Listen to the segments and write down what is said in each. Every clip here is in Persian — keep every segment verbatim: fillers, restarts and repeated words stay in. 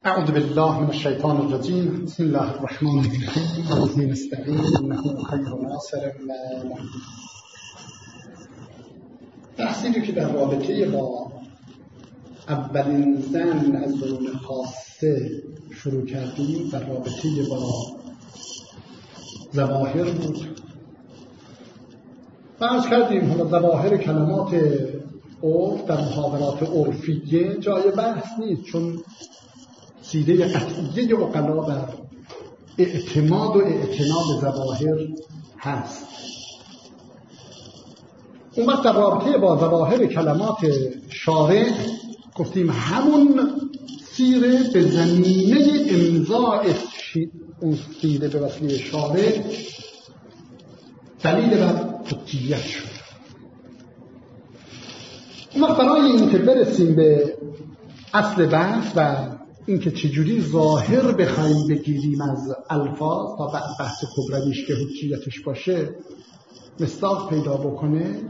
اعوذ بالله من الشیطان الرجیم. بسم الله الرحمن الرحیم. الذی نستعین انه خیر ناصر و تحصیلی که در رابطه با اولین زن از درون خاصه شروع کردیم در رابطه با ظواهر بود. فرض کردیم حالا ظواهر کلمات عرف در محاورات عرفیه جای بحث نیست، چون سیده قطعیه عقلا بر اعتماد و اعتنا به ظواهر هست. اون وقت در رابطه با ظواهر کلمات شارع گفتیم همون سیره به زمینه امضاء اون سیره به وسیله شارع دلیل بر حجیت شد. اون وقت برای اینکه برسیم به اصل بحث و اینکه چجوری ظاهر بخوایم بگیریم از الفاظ تا بعد بحث کبرویش که حجیتش باشه مصداق پیدا بکنه،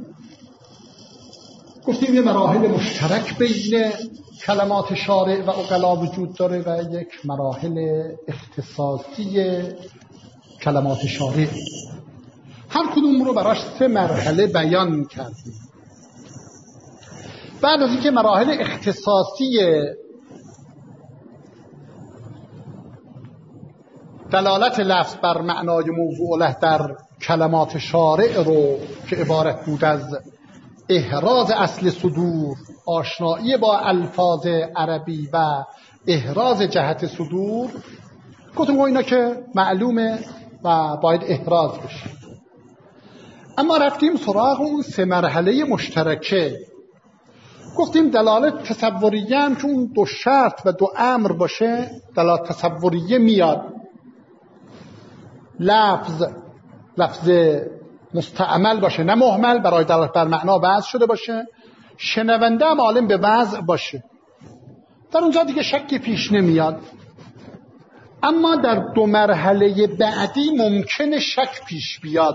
گفتیم یه مراحل مشترک بین کلمات شارع و عقلا وجود داره و یک مراحل اختصاصی کلمات شارع. هر کدوم رو براش سه مرحله بیان کردیم. بعد از اینکه مراحل اختصاصی دلالت لفظ بر معنای موضوع له در کلمات شارع رو که عبارت بود از احراز اصل صدور، آشنایی با الفاظ عربی و احراز جهت صدور، گفتم اینا که معلومه و باید احراز بشه. اما رفتیم سراغ اون سه مرحله مشترکه. گفتیم دلالت تصوریه هم که اون دو شرط و دو امر باشه دلالت تصوریه میاد. لفظ لفظ مستعمل باشه نه مهمل، برای دلالت بر معنا وضع شده باشه. شنونده هم عالم به وضع باشه. در اونجا دیگه شکی پیش نمیاد. اما در دو مرحله بعدی ممکنه شک پیش بیاد.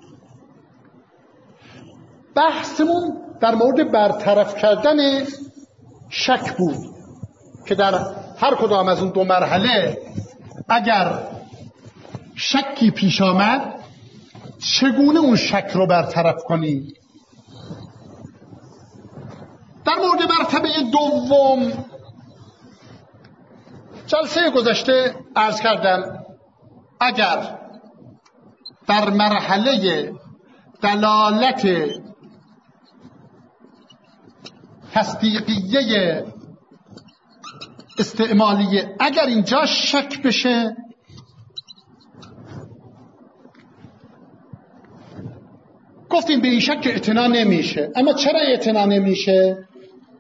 بحثمون در مورد برطرف کردن شک بود که در هر کدام از اون دو مرحله اگر شکی پیش آمد چگونه اون شک رو برطرف کنیم. در مورد مرتبه دوم جلسه گذشته عرض کردم اگر در مرحله دلالت تصدیقیه استعمالیه اگر اینجا شک بشه گفتیم به این شک اعتنا نمیشه. اما چرا اعتنا نمیشه؟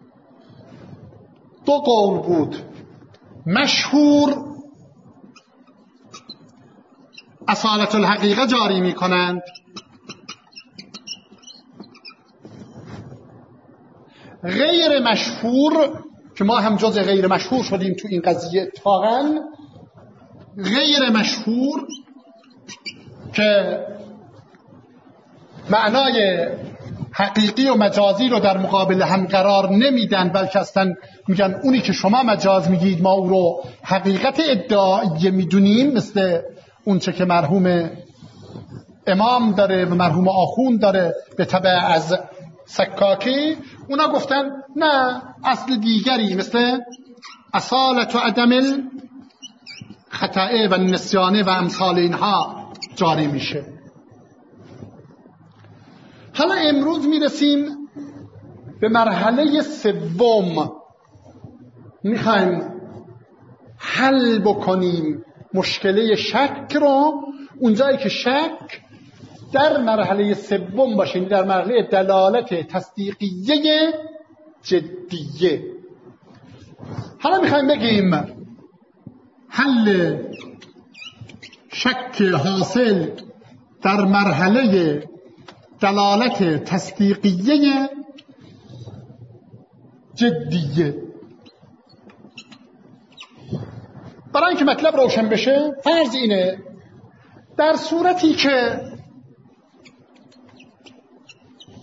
دو قول بود. مشهور اصالت الحقیقه جاری میکنند، غیر مشهور که ما هم جز غیر مشهور شدیم تو این قضیه اتفاقا، غیر مشهور که معنای حقیقی و مجازی رو در مقابل هم قرار نمیدن، بلکه اصلا میگن اونی که شما مجاز میگید ما او رو حقیقت ادعایی میدونیم، مثل اون چه که مرحوم امام داره و مرحوم آخوند داره به تبع از سکاکی. اونا گفتن نه، اصل دیگری مثل اصالت و عدم الخطأ و نسیانه و امثال اینها جاری میشه. حالا امروز میرسیم به مرحله سوم. میخوایم حل بکنیم مشکله شک رو اونجایی که شک در مرحله سوم باشه، در مرحله دلالت تصدیقیه جدیه. حالا میخوایم بگیم حل شک حاصل در مرحله دلالت تصدیقیه جدیه. برای اینکه مطلب روشن بشه فرض اینه در صورتی که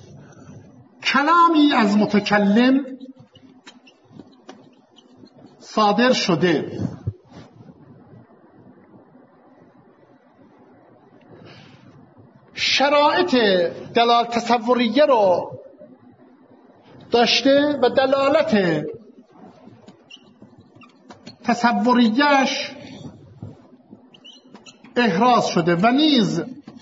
کلامی از متکلم صادر شده. شرایط دلالت تصوریه رو داشته و دلالت تصوریهش احراز شده و نیز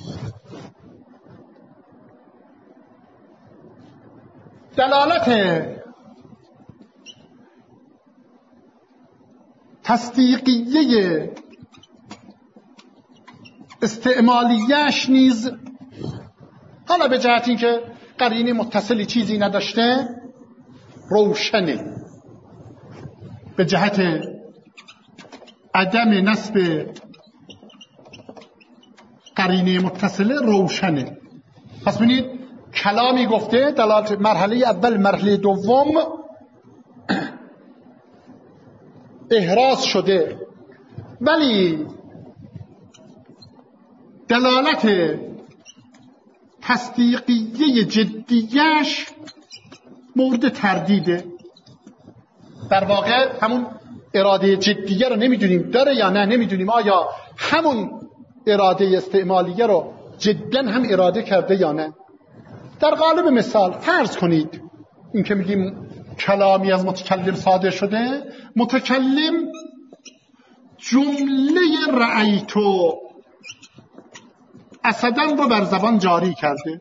دلالت تصدیقیه استعمالیهش نیز حالا به جهت این که قرینه متصلی چیزی نداشته روشنه، به جهت عدم نسب قرینه متصله روشنه. پس ببینید کلامی گفته دلالت مرحله اول مرحله دوم احراز شده، ولی دلالت تصدیقیه جدیش مورد تردیده. در واقع همون اراده جدیه رو نمیدونیم داره یا نه، نمیدونیم آیا همون اراده استعمالیه رو جدا هم اراده کرده یا نه. در قالب مثال فرض کنید این که میگیم کلامی از متکلم صادر شده، متکلم جمله رأیتو اسداً رو بر زبان جاری کرده.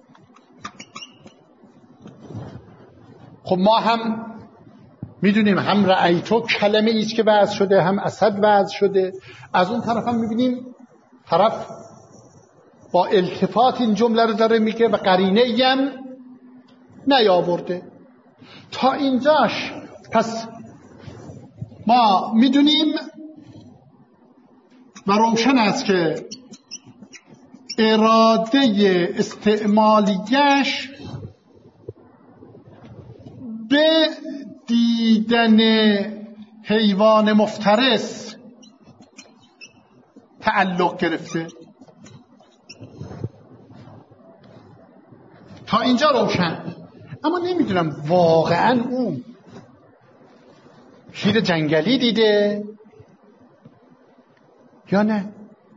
خب ما هم میدونیم هم رأیتو کلمه ایست که وضع شده، هم اسد وضع شده. از اون طرف هم میبینیم طرف با التفات این جمله رو داره میگه و قرینه ای هم نیاورده. تا اینجاش پس ما میدونیم و روشن است که اراده استعمالیش به دیدن حیوان مفترس تعلق گرفته. تا اینجا روشن. اما نمیدونم واقعا اون شیر جنگلی دیده یا نه.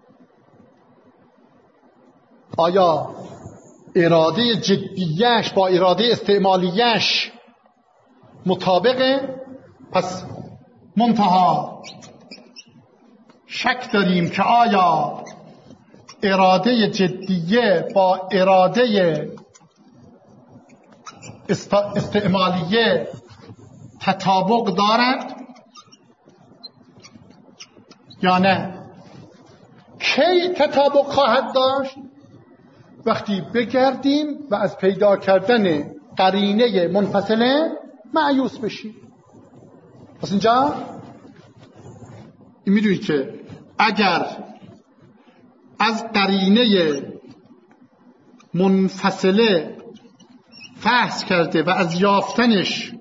آیا اراده جدیش با اراده استعمالیش مطابقه؟ پس منتها شک داریم که آیا اراده جدیه با اراده استعمالیه تطابق دارد یا نه. کی تطابق خواهد داشت؟ وقتی بگردیم و از پیدا کردن قرینه منفصله مایوس بشیم. پس اینجا میدونید که اگر از قرینه منفصله فحص کرده و از یافتنش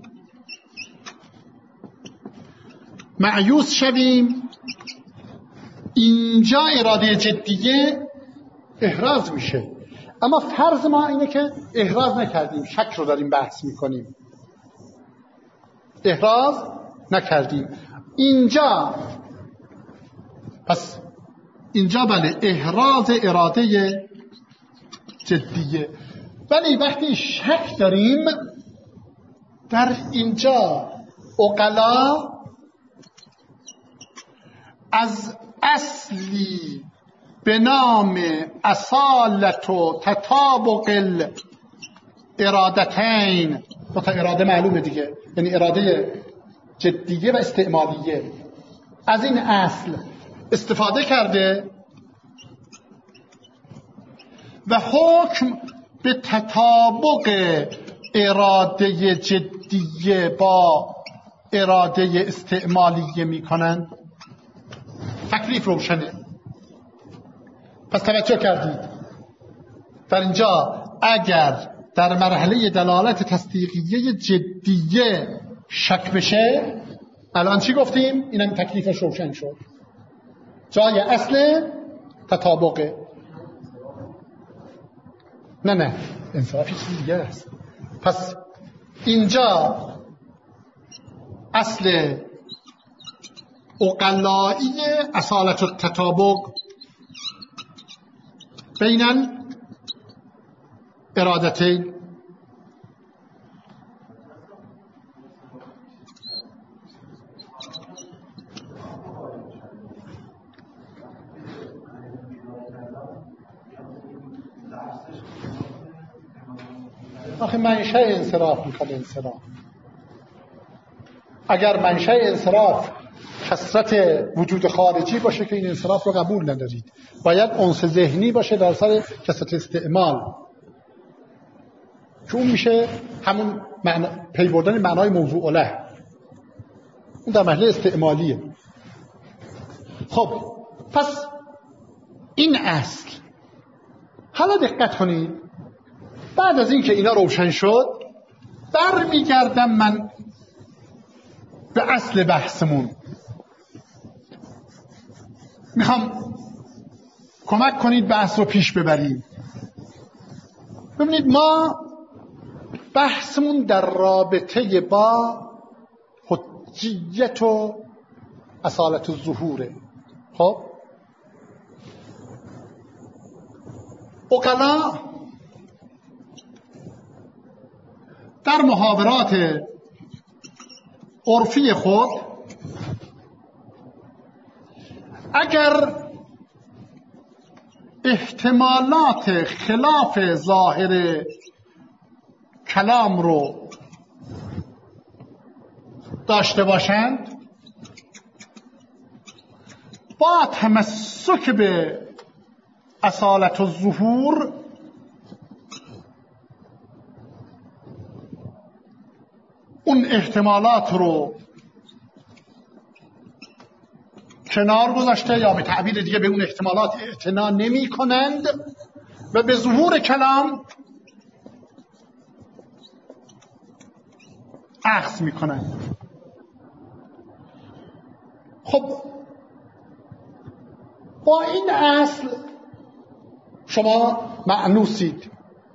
مایوس شویم، اینجا اراده جدیه احراز میشه. اما فرض ما اینه که احراز نکردیم، شک رو داریم بحث میکنیم، احراز نکردیم. اینجا پس اینجا بله احراز اراده جدیه. ولی وقتی شک داریم در اینجا عقلا از اصلی به نام اصالت و تطابق الارادتین، دو تا اراده معلومه دیگه، یعنی اراده جدیه و استعمالیه، از این اصل استفاده کرده و حکم به تطابق اراده جدیه با اراده استعمالیه میکنن. تکلیف روشنه. پس توجه کردید در اینجا اگر در مرحله دلالت تصدیقیه جدیه شک بشه، الان چی گفتیم؟ اینم تکلیفش روشن شد. جای اصل تطابقه. نه نه انصافی چیز دیگه است. پس اینجا اصل اقلایی اصالت التطابق بین الارادتین. آخه منشأ انصراف میکنه انصراف. اگر منشأ انصراف کثرت وجود خارجی باشه که این انصراف رو قبول ندارید، باید انس ذهنی باشه در سر کثرت استعمال که اون میشه همون معنا... پی بردن معنای موضوع له، اون در محل استعمالیه. خب پس این اصل، حالا دقت کنید، بعد از این که اینا روشن شد برمیگردم من به اصل بحثمون. میخوام کمک کنید بحث رو پیش ببرید. ببینید ما بحثمون در رابطه با حجیت و اصالت الظهوره. خب عقلا در محاورات عرفی خود اگر احتمالات خلاف ظاهر کلام رو داشته باشند، با تمسک به اصالت الظهور اون احتمالات رو کنار گذاشته، یا به تعبیر دیگه به اون احتمالات اعتنا نمی کنند و به ظهور کلام اخذ می کنند. خب با این اصل شما مأنوسید.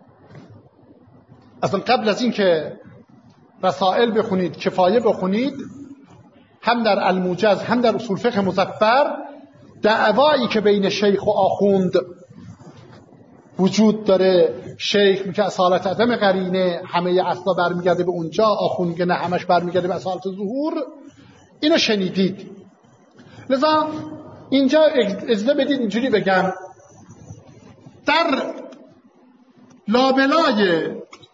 اصلا قبل از این که رسائل بخونید، کفایه بخونید، هم در الموجز هم در اصول فقه مظفر دعوایی که بین شیخ و آخوند وجود داره، شیخ میگه اصالت عدم قرینه همه اصلا برمیگرده به اونجا، آخوند میگه نه همش برمیگرده به اصالت ظهور، اینو شنیدید. لذا اینجا اجازه بدید اینجوری بگم، در لابلای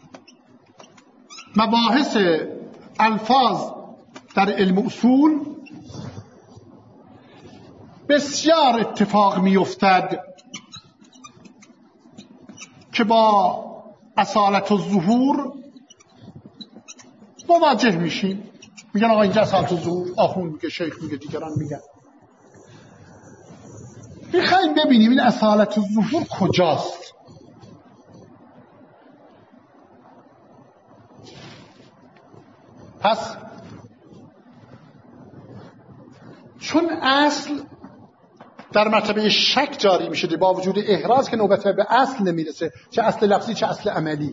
مباحث الفاظ در علم اصول بسیار اتفاق می افتد که با اصالت الظهور مواجه میشیم. میگن آقا اینجا اصالت الظهور، آخوند میگه، شیخ میگه، دیگران میگن. میخوایم ببینیم این اصالت الظهور کجاست. پس چون اصل در مرتبه شک جاری میشه با وجود احراز که نوبت به اصل نمیرسه، چه اصل لفظی چه اصل عملی.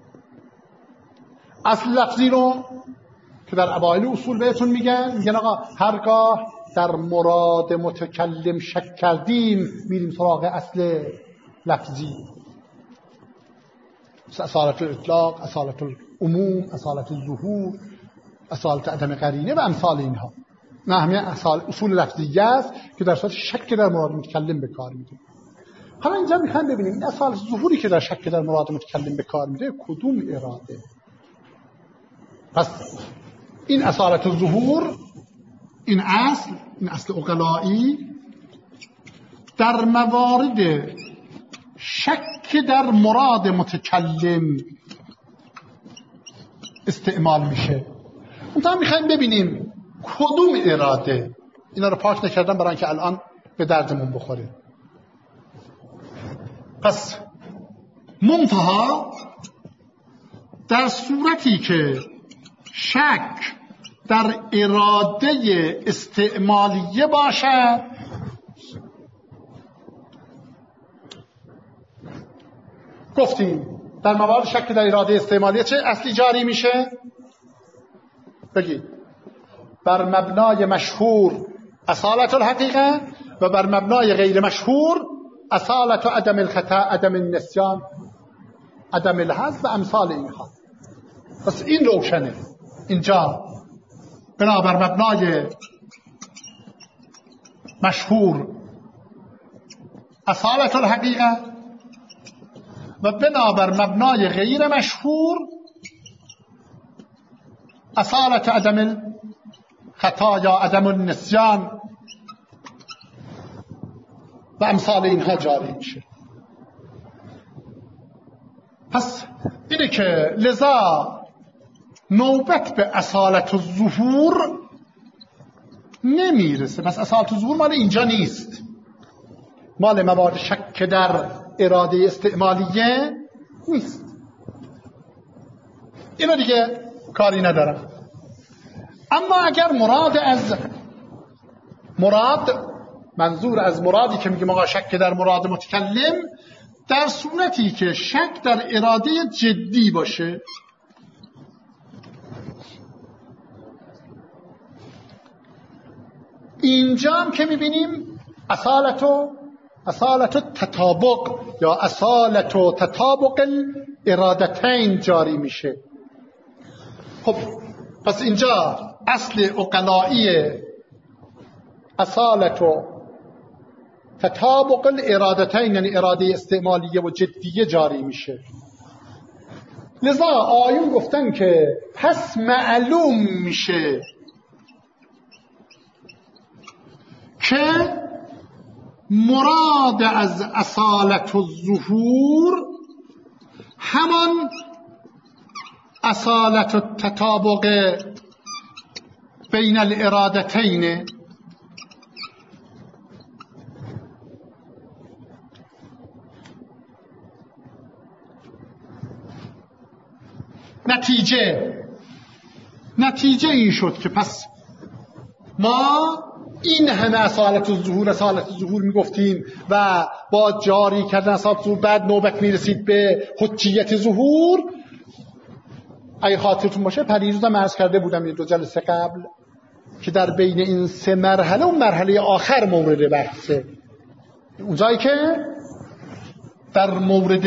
اصل لفظی رو که در اوایل اصول بهتون میگن، میگن آقا هرگاه در مراد متکلم شک کردیم میریم سراغ اصل لفظی، اصالت الاطلاق، اصالت العموم، اصالت الظهور، اصالت عدم قرینه و امثال اینها. نه همه اصول لفظیه است که در صورت شک در مراد متکلم به کار میده. حالا اینجا میخوایم ببینیم این اصالت ظهوری که در شک در مراد متکلم به کار میده کدوم اراده. پس این اصالت الظهور، این اصل، این اصل عقلایی در موارد شک در مراد متکلم استعمال میشه. اونتا میخوایم ببینیم کدوم اراده. اینا رو پاک نکردم برای اینکه الان به دردمون بخوره. پس منتها در صورتی که شک در اراده استعمالیه باشد، گفتیم در موارد شک در اراده استعمالیه چه اصلی جاری میشه؟ بگید بر مبنای مشهور اصالت الحقیقه و بر مبنای غیر مشهور اصالت و عدم الخطا، عدم النسیان، عدم الحظ و امثال اینها. پس این روشنه اینجا بنابر مبنای مشهور اصالت الحقیقه و بنابر مبنای غیر مشهور اصالت عدم الخطا یا عدم النسیان و امثال اینها جاری میشه. پس اینه که لذا نوبت به اصالت الظهور نمیرسه. پس اصالت الظهور مال اینجا نیست، مال موارد شک در اراده استعمالیه نیست. اینو دیگه کاری ندارم. اما اگر مراد از مراد منظور از مرادی که میگه آقا شک در مراد متکلم، در صورتی که شک در اراده جدی باشه، اینجا هم که میبینیم اصالت و اصالت و تطابق یا اصالت و تطابق ارادتین جاری میشه. خب پس اینجا اصل عقلایی اصالت و تطابق الارادتین یعنی اراده استعمالیه و جدیه جاری میشه. لذا آیون گفتن که پس معلوم میشه که مراد از اصالت الظهور همان اصالت التطابق بین الارادتین. نتیجه نتیجه این شد که پس ما این همه اصالت الظهور اصالت الظهور میگفتیم و با جاری کردن اصالت الظهور بعد نوبت میرسید به حجیت ظهور. اگه خاطرتون باشه پریروزم عرض کرده بودم یه دو جلسه قبل که در بین این سه مرحله و مرحله آخر مورد بحثه. اونجایی که در مورد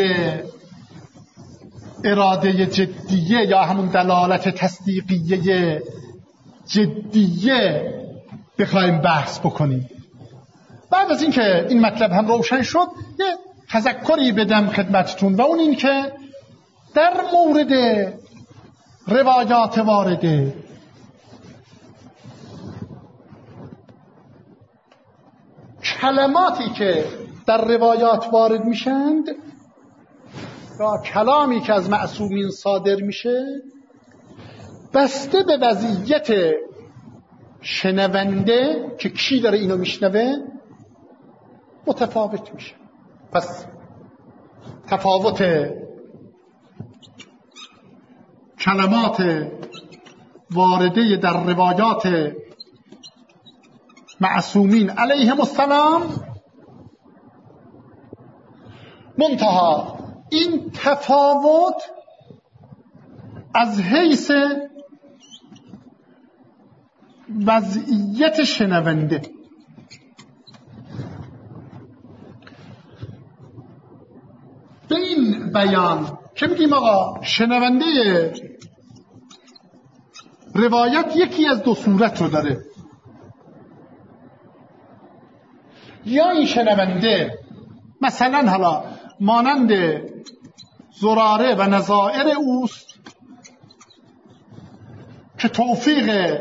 اراده جدیه یا همون دلالت تصدیقیه جدیه بخوایم بحث بکنیم. بعد از این که این مطلب هم روشن شد یه تذکری بدم خدمتتون و اون این که در مورد روایات وارده کلماتی که در روایات وارد میشند یا کلامی که از معصومین صادر میشه بسته به وضعیت شنونده که کی داره اینو میشنوه متفاوت میشه. پس تفاوت کلمات وارده در روایات معصومین علیهم السلام منتها این تفاوت از حیث وضعیت شنونده. به این بیان که میگیم آقا شنونده روایت یکی از دو صورت رو داره، یا این شنونده مثلا حالا مانند زراره و نظائر اوست که توفیق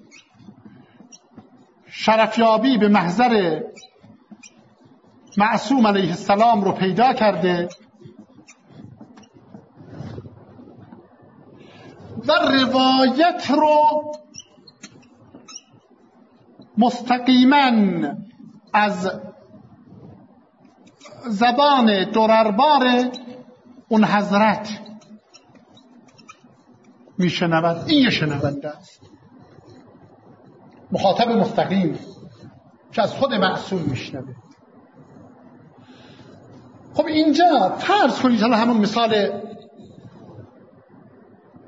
شرفیابی به محضر معصوم علیه السلام رو پیدا کرده و روایت رو مستقیما از زبان درربار اون حضرت میشنود. این یه شنونده است، مخاطب مستقیم که از خود معصوم میشنوه. خب اینجا فرض کنید حالا همون مثال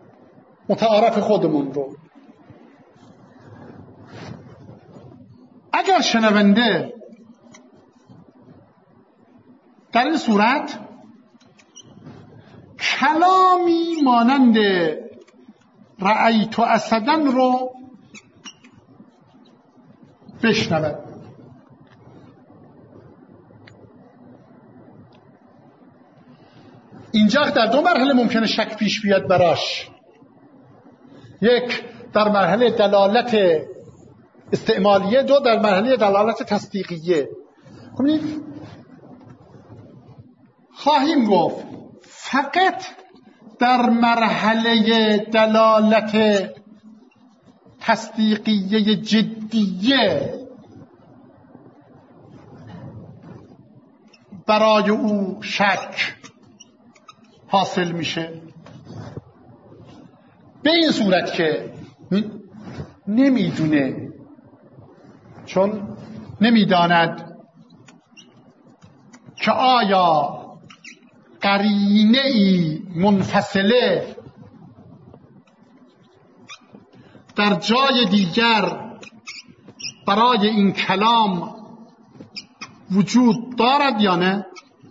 متعارف خودمون رو، اگر شنونده در این صورت کلامی مانند رأیت اسدا رو بشنود، اینجا در دو مرحله ممکنه شک پیش بیاد براش. یک در مرحله دلالت استعمالیه، دو در مرحله دلالت تصدیقیه. ببینید خواهیم گفت فقط در مرحله دلالت تصدیقیه جدیه برای او شک حاصل میشه، به این صورت که نمیدونه، چون نمیداند که آیا قرینه ای منفصله در جای دیگر برای این کلام وجود دارد یا نه.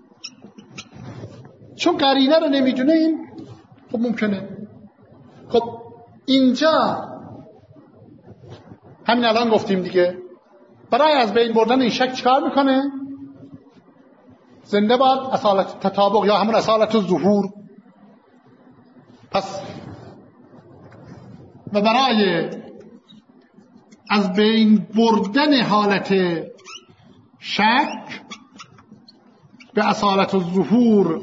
چون قرینه رو نمیدونه، این خب ممکنه. خب اینجا همین الان گفتیم دیگه، برای از بین بردن این شک چکار میکنه؟ زنده باد اصالت تطابق یا همون اصالت ظهور. پس و برای از بین بردن حالت شک به اصالت ظهور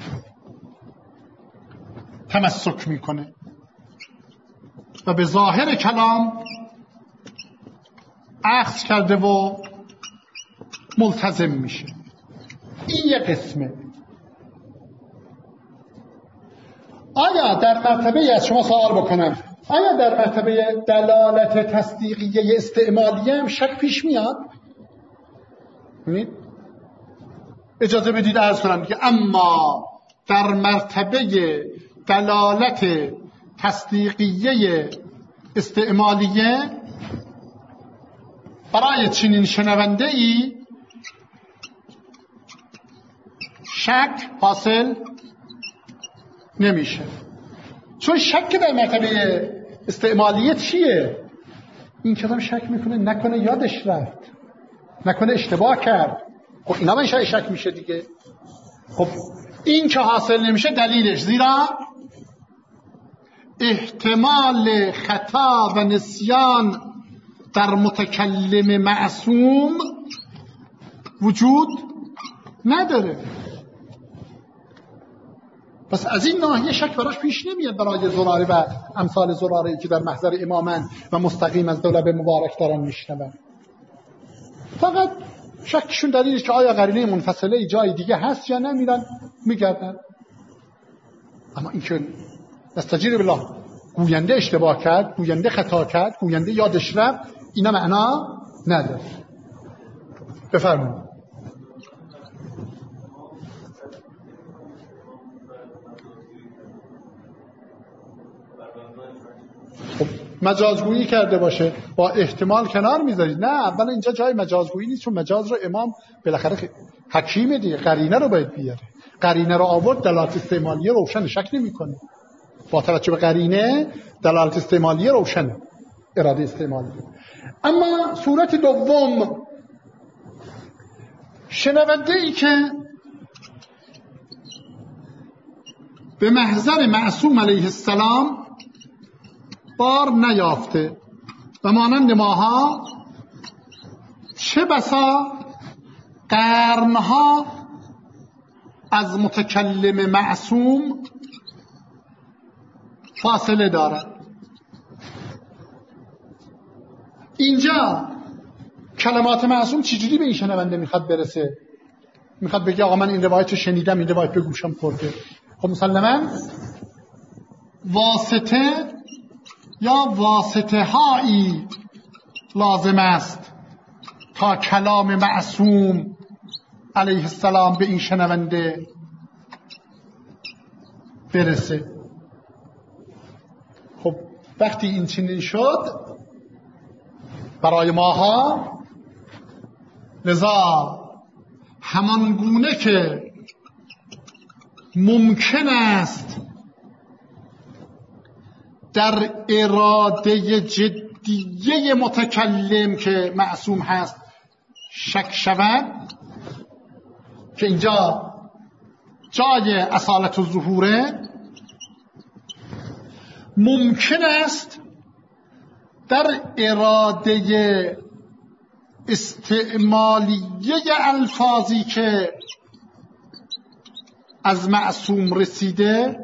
تمسک میکنه و به ظاهر کلام اخذ کرده و ملتزم میشه. این یک قسمه. آیا در مرتبه از شما سوال بکنم، آیا در مرتبه دلالت تصدیقیه استعمالیه هم شک پیش میاد؟ اجازه بدید عرض کنم که اما در مرتبه دلالت تصدیقیه استعمالیه برای چنین شنونده ای شک حاصل نمیشه. چون شک در مرتبه استعمالیه چیه؟ این کلام شک میکنه نکنه یادش رفت، نکنه اشتباه کرد. خب اینا من شک میشه دیگه. خب این که حاصل نمیشه دلیلش، زیرا احتمال خطا و نسیان در متکلم معصوم وجود نداره. پس از این ناحیه شک براش پیش نمیاد برای زراره و امثال زراره‌ای که در محضر امامن و مستقیم از دولب مبارک دارن میشنون. فقط شکشون دلیلش که آیا قرینه منفصله جای دیگه هست یا نه، میرن میگردن. اما این که نستجیر بالله گوینده اشتباه کرد، گوینده خطا کرد، گوینده یادش رفت، اینا معنا نداره. بفرمایید. خب مجازگویی کرده باشه با احتمال کنار میذارید. نه، اول اینجا جای مجازگویی نیست، چون مجاز رو امام بالاخره حکیم دیگه قرینه رو باید بیاره. قرینه رو آورد، دلالت استعمالیه روشن، شک نمی‌کنه. با توجه به قرینه دلالت استعمالیه روشنه، اراده استعمالیه. اما صورت دوم، شنونده ای که به محضر معصوم علیه السلام بار نیافته و مانند ماها چه بسا قرنها از متکلم معصوم فاصله دارد. اینجا کلمات معصوم چجوری به این شنونده میخواد برسه؟ میخواد بگه آقا من این روایت رو شنیدم، این روایت به گوشم خورده. خب مسلماً واسطه یا واسطه هایی لازم است تا کلام معصوم علیه السلام به این شنونده برسه. خب وقتی این چنین شد، برای ماها لذا همان گونه که ممکن است در اراده جدیه متکلم که معصوم هست شک شود، که اینجا جای اصالت الظهوره، ممکن است در اراده استعمالیه الفاظی که از معصوم رسیده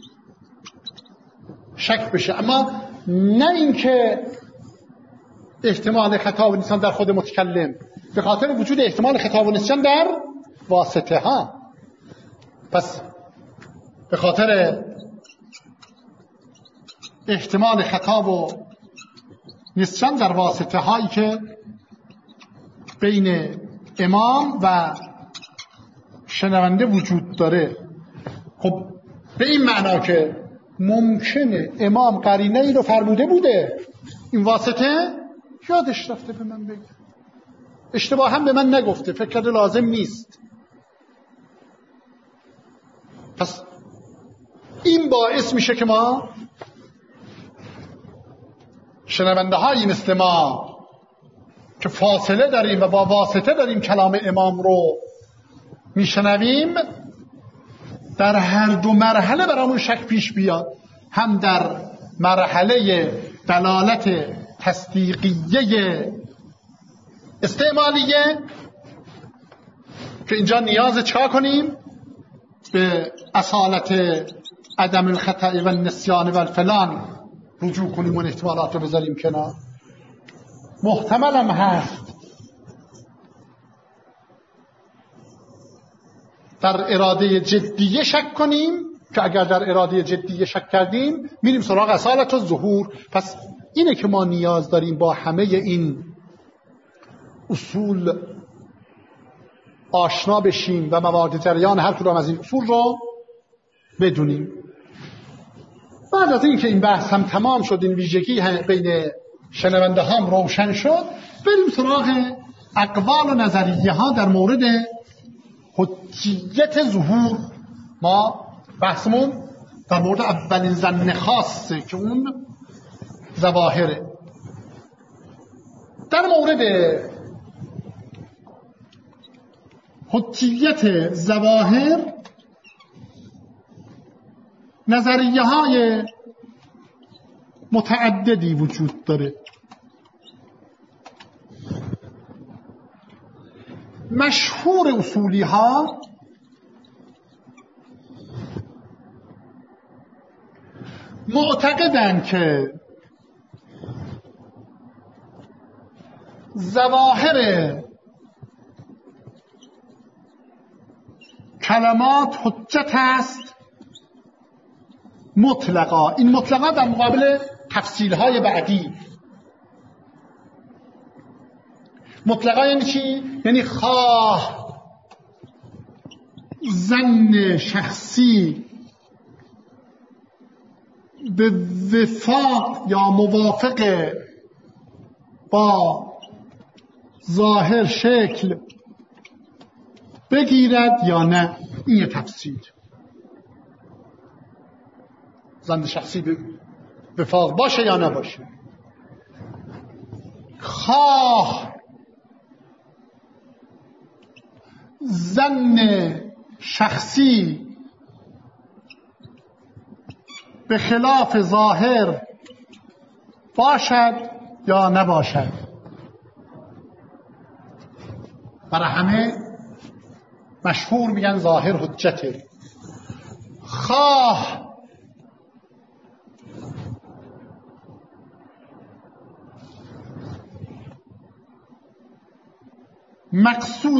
شک بشه، اما نه اینکه احتمال خطا و نسیان در خود متکلم، به خاطر وجود احتمال خطا و نسیان در واسطه ها. پس به خاطر احتمال خطا و نسیان در واسطه هایی که بین امام و شنونده وجود داره، خب به این معنا که ممکنه امام قرینه ای رو فرموده بوده، این واسطه یادش رفته به من بگه، اشتباه هم به من نگفته، فکر کرده لازم نیست. پس این باعث میشه که ما شنونده هایی مثل ما که فاصله داریم و با واسطه داریم کلام امام رو میشنویم، در هر دو مرحله برامون شک پیش بیاد، هم در مرحله دلالت تصدیقیه استعمالیه که اینجا نیاز چا کنیم؟ به اصالت عدم الخطأ و النسیان و الفلان رجوع کنیم و احتمالات رو بذاریم کنار. محتمل هم هست در اراده جدیه شک کنیم، که اگر در اراده جدیه شک کردیم میریم سراغ اصالت و ظهور. پس اینه که ما نیاز داریم با همه این اصول آشنا بشیم و موارد جریان هر کدام از این اصول رو بدونیم. بعد از این که این بحث هم تمام شد، این ویژگی بین شنونده هم روشن شد، بریم سراغ اقوال و نظریه ها در مورد حجیت ظهور. ما بحثمون در مورد اولین ظن خاصه که اون ظواهره. در مورد حجیت ظواهر نظریه های متعددی وجود داره. مشهور اصولی ها معتقدند که ظواهر کلمات حجت است مطلقا. این مطلقا در مقابل تفصیل های بعدی. مطلقا یعنی چی؟ یعنی خواه ظن شخصی به وفاق یا موافق با ظاهر شکل بگیرد یا نه، این یه تفسیر. ظن شخصی به وفاق باشه یا نباشه، خواه ظن شخصی به خلاف ظاهر باشد یا نباشد. برای همه مشهور میگن ظاهر حجته. خواه مقصود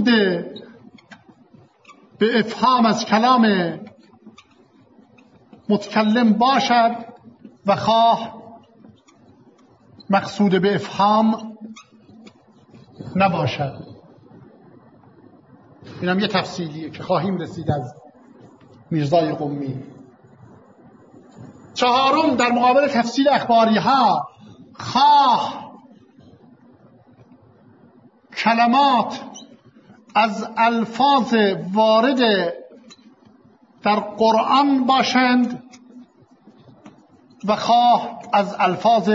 به افهام از کلام متکلم باشد و خواه مقصود به افهام نباشد. این هم یه تفصیلیه که خواهیم رسید از میرزای قمی. چهارم، در مقابل تفصیل اخباری ها، خواه کلمات از الفاظ وارد در قرآن باشند و خواه از الفاظ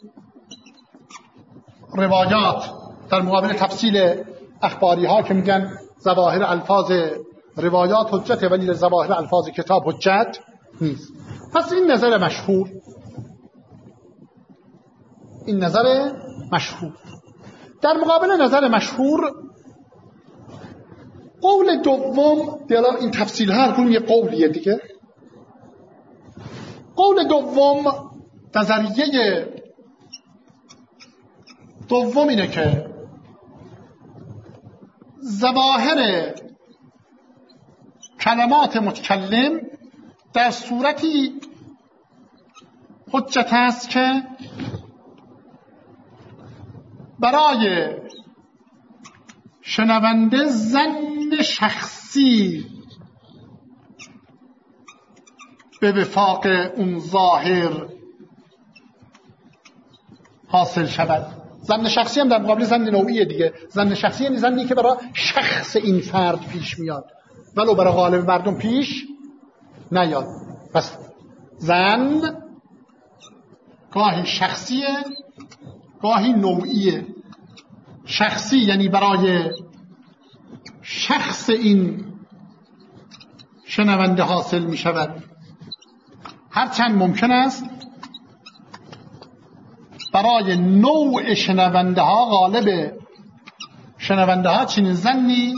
روایات، در مقابل تفصیل اخباری ها که میگن ظواهر الفاظ روایات حجته ولی ظواهر الفاظ کتاب حجت نیست. پس این نظر مشهور، این نظر مشهور. در مقابل نظر مشهور قول دوم، دیالا این تفصیل ها هر یه قولیه دیگه. قول دوم، نظریه دوم اینه که ظواهر کلمات متکلم در صورتی حجت است که برای شنونده ظن شخصی به وفاق اون ظاهر حاصل شود. ظن شخصی هم در مقابل ظن نوعیه دیگه. ظن شخصی یعنی ظنی که برای شخص این فرد پیش میاد ولو برای غالب مردم پیش نیاد. پس ظن گاهی شخصیه گاهی نوعیه. شخصی یعنی برای شخص این شنونده حاصل می شود، هرچند ممکن است برای نوع شنونده ها، غالب شنونده ها چنین ظنی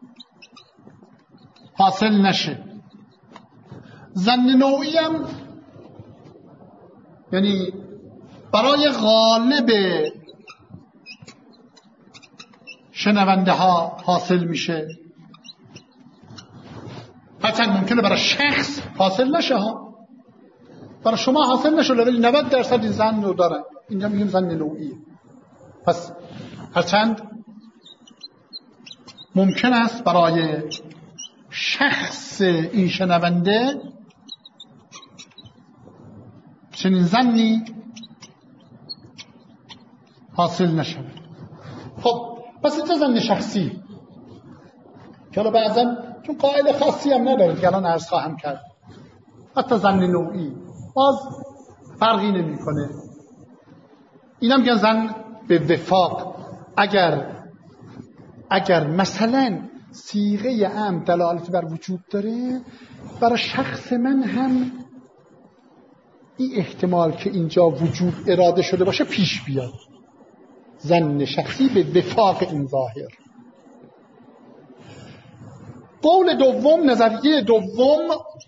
حاصل نشه. ظن نوعی هم یعنی برای غالب شنونده ها حاصل میشه، هرچند ممکنه برای شخص حاصل نشه ها، برای شما حاصل نشه ولی نود درصد این ظن رو دارن. اینجا میگیم ظن نوعیه. پس هرچند ممکن است برای شخص این شنونده چنین ظنی حاصل نشه. خب پس اینجا ظن شخصی که حالا بعضا چون قائل خاصی هم نداره که الان عرض خواهم کرد، حتی ظن نوعی باز فرقی نمی کنه. این هم میگن ظن به وفاق. اگر اگر مثلا صیغه عام دلالت بر وجود داره، برای شخص من هم این احتمال که اینجا وجود اراده شده باشه پیش بیاد. ظن شخصی به وفاق این ظاهر. قول دوم، نظریه دوم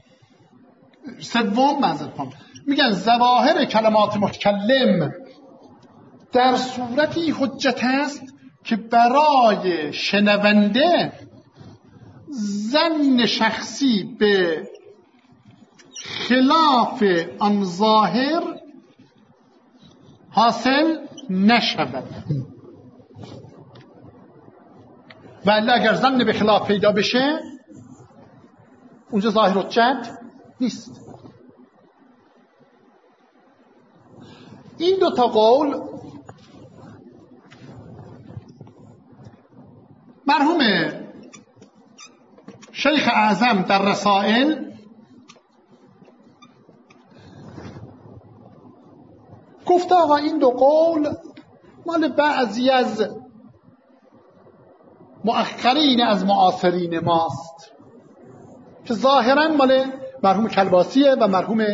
سوم معذرت کنم، میگن ظواهر کلمات متکلم در صورتی حجت است که برای شنونده ظن شخصی به خلاف آن ظاهر حاصل نشود. ولی اگر ظن به خلاف پیدا بشه اونجا ظاهر حجت نیست. این دو تا قول مرحوم شیخ اعظم در رسائل گفته آقا این دو قول مال بعضی از مؤخرین از معاصرین ماست که ظاهرا مال مرحوم کلباسیه و مرحوم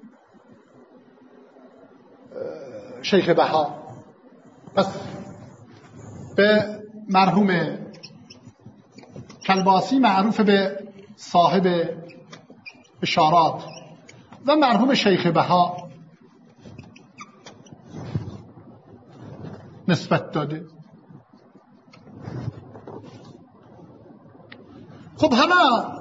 شیخ بها. پس به مرحوم کلباسی معروف به صاحب اشارات و مرحوم شیخ بها نسبت داده. خب حالا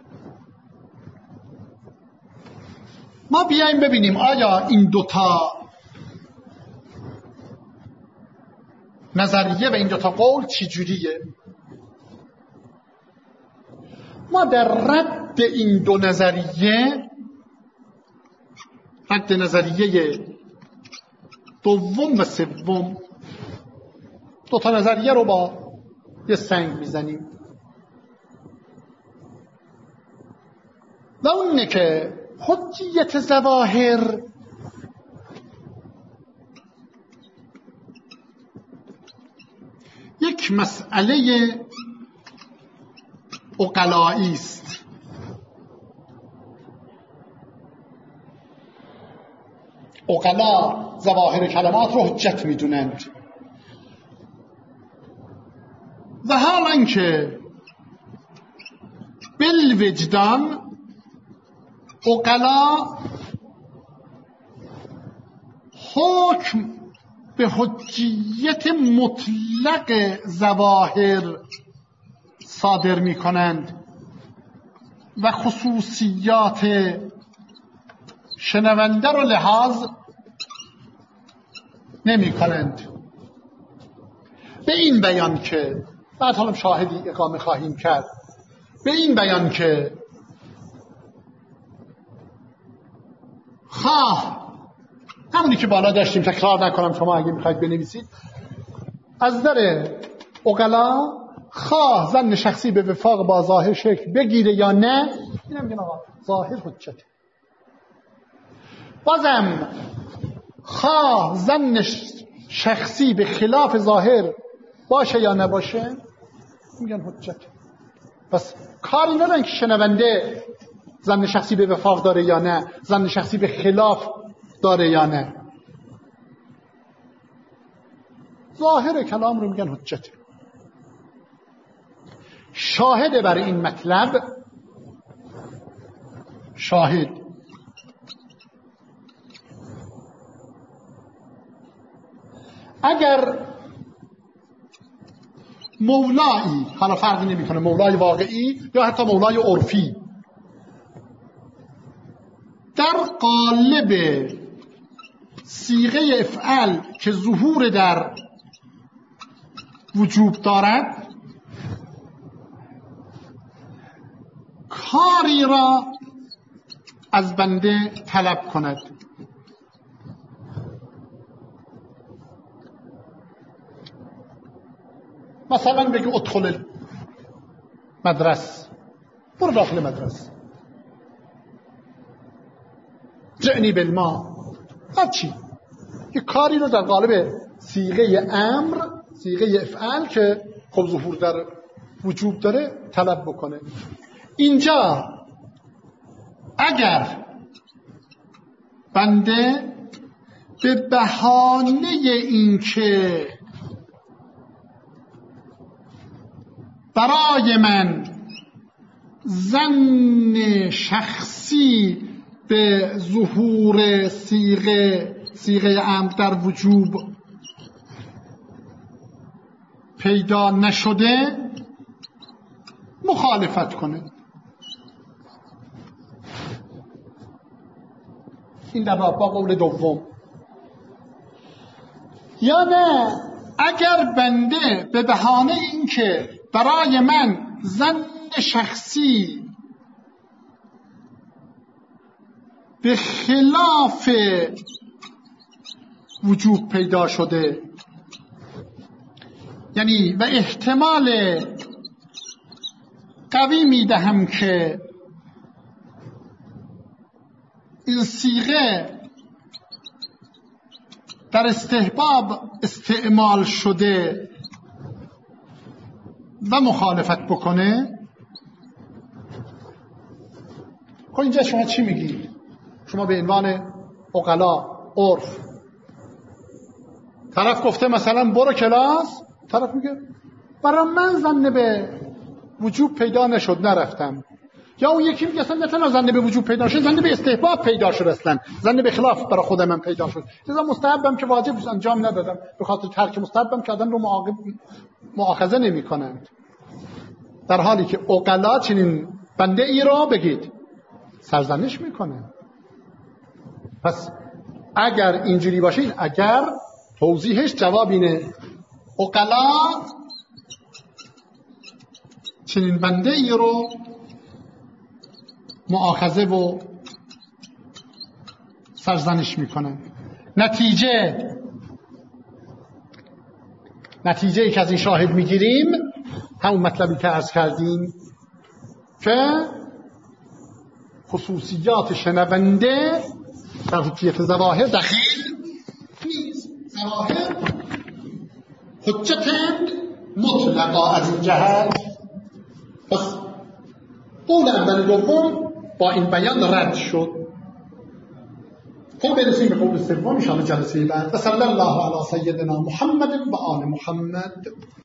ما بیایم ببینیم آیا این دوتا نظریه و این دوتا قول چی جوریه. ما در رد این دو نظریه، رد نظریه دوم و سوم، دو تا نظریه رو با یه سنگ میزنیم. و اونه که حجیت ظواهر یک مسئله عقلایی است. عقلا ظواهر کلمات رو حجت میدونند و حالا اینکه بالوجدان عقلا حکم به حجیت مطلق ظواهر صادر می کنند و خصوصیات شنونده رو لحاظ نمی کنند. به این بیان که بعد حالا شاهدی اقامه خواهیم کرد، به این بیان که خواه همونی که بالا داشتیم، تکرار نکنم شما اگه میخواید بنویسید، از در عقلا خواه ظن شخصی به وفاق با ظاهر شکل بگیره یا نه، این هم میگن آقا ظاهر حجت. بازم خواه ظن شخصی به خلاف ظاهر باشه یا نباشه، میگن حجت. پس کاری ندارن که شنونده ظن شخصی به وفاق داره یا نه، ظن شخصی به خلاف داره یا نه، ظاهر کلام رو میگن حجت. شاهد برای این مطلب، شاهد اگر مولایی، حالا فرقی نمیکنه مولای واقعی یا حتی مولای عرفی، در قالب صیغه افعل که ظهور در وجوب دارد کاری را از بنده طلب کند. مثلا بگی ادخل مدرس، برو داخل مدرس، جعنی بالماء، هر چی یه کاری رو در قالب صیغه امر، صیغه افعال که خب ظهور در وجوب داره طلب بکنه. اینجا اگر بنده به بهانه اینکه برای من ظن شخصی به ظهور صیغه صیغه امر در وجوب پیدا نشده مخالفت کنه. این در با قول دوم. یا نه اگر بنده به بهانه اینکه برای من ظن شخصی به خلاف وجوب پیدا شده، یعنی و احتمال قوی میدهم که این صیغه در استحباب استعمال شده و مخالفت بکنه. خب اینجا شما چی میگید؟ شما به عنوان عقلا عرف، طرف گفته مثلا برو کلاس، طرف میگه برای من ظن به وجوب پیدا نشد نرفتم. یا اون یکی میگه اصلا نه تنها ظن به وجوب پیدا شد، ظن به استحباب پیدا شد، اصلا ظن به خلاف برای خودم من پیدا شد. لذا مستحبم که واجب انجام ندادم، به خاطر ترک مستحبم که آدم رو معاقب مؤاخذه نمی‌کنند. در حالی که عقلا چنین بنده ای را بگید سرزنش میکنه. پس اگر اینجوری باشه، این اگر توضیحش جواب اینه، عقلا چنین بنده ای رو مؤاخذه و سرزنش میکنن. نتیجه نتیجه ای که از این شاهد میگیریم همون مطلبی که عرض کردیم که خصوصیات شنونده در حجیت ظواهر دخیل نیست. ظواهر حجتند مطلقا از این جهت. پس قول اول دوم با این بیان رد شد. خب برسیم به قول سوم ان شاء الله جلسه بعد. و صلی الله علی سیدنا محمد و آل محمد.